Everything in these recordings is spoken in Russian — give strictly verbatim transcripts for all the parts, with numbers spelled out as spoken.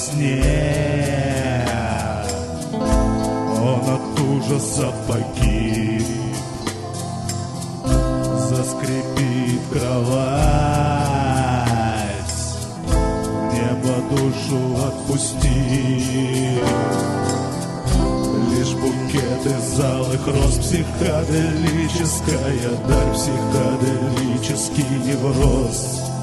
сне. Он от ужаса погиб. Заскрипит кровать, небо душу отпусти. Лишь букет из алых роз, психоделическая даль, психоделический невроз.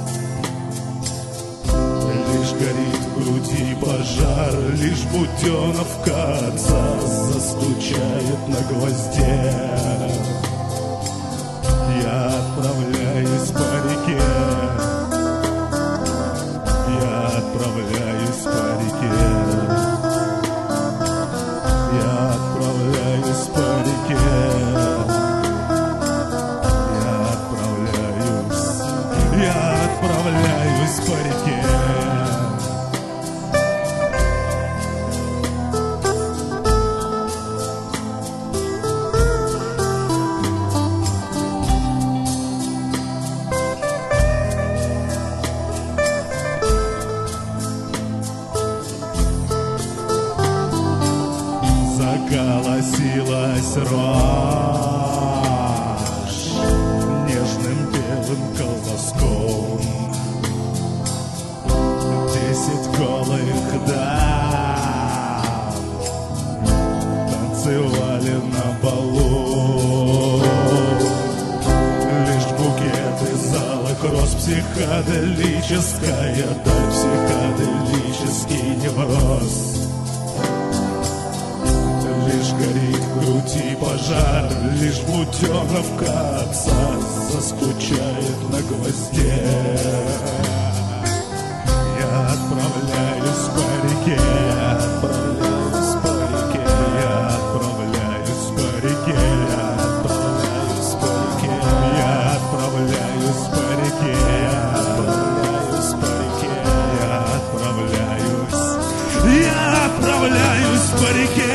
Лишь горит в груди пожар, лишь буденовка отца застучает на гвозде. Я отправляюсь по реке, я отправляюсь по реке, я отправляюсь по реке, я отправляюсь, я отправляюсь по реке. Заколосилась рожь нежным белым колоском. Десять голых дам танцевали на балу. Лишь букет из алых роз, психоделическая даль, психоделический невроз. Лишь горит в груди пожар, лишь буденовка отца застучает на гвозде. Я отправляюсь по реке, отправляюсь по реке, я отправляюсь по реке, я отправляюсь по реке, я отправляюсь по реке, я отправляюсь по реке, я отправляюсь, я отправляюсь по реке.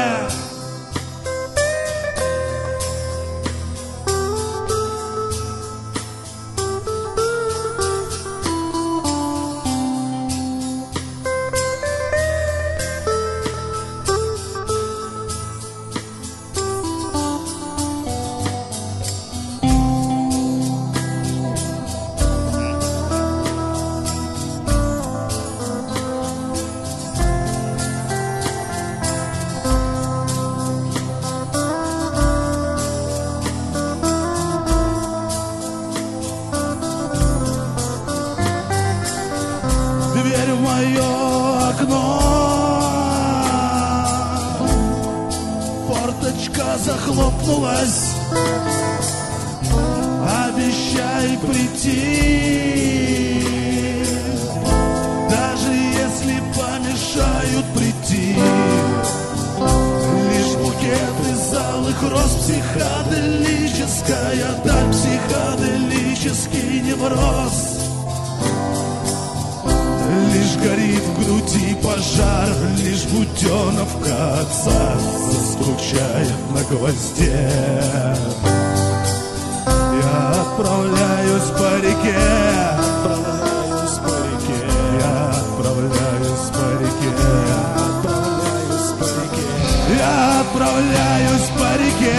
Дверь в мое окно, форточка захлопнулась. Обещай прийти, даже если помешают прийти. Лишь букет из алых роз, психоделическая даль, психоделический невроз. Лишь горит в груди пожар, лишь буденовка отца застучает на гвозде. Я отправляюсь по реке, отправляюсь по реке, я отправляюсь по реке, отправляюсь по реке, я отправляюсь по реке,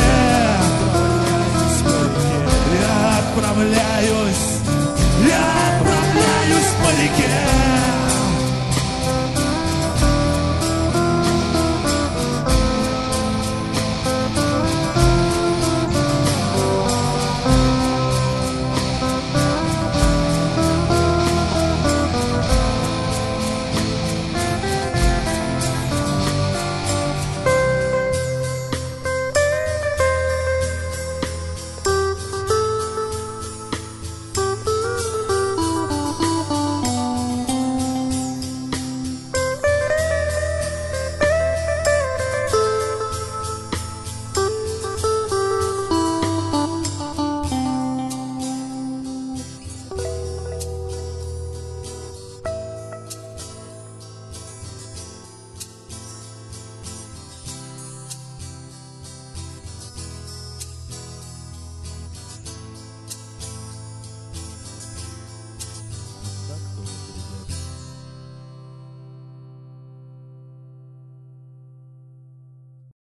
я отправляюсь, я отправляюсь по реке.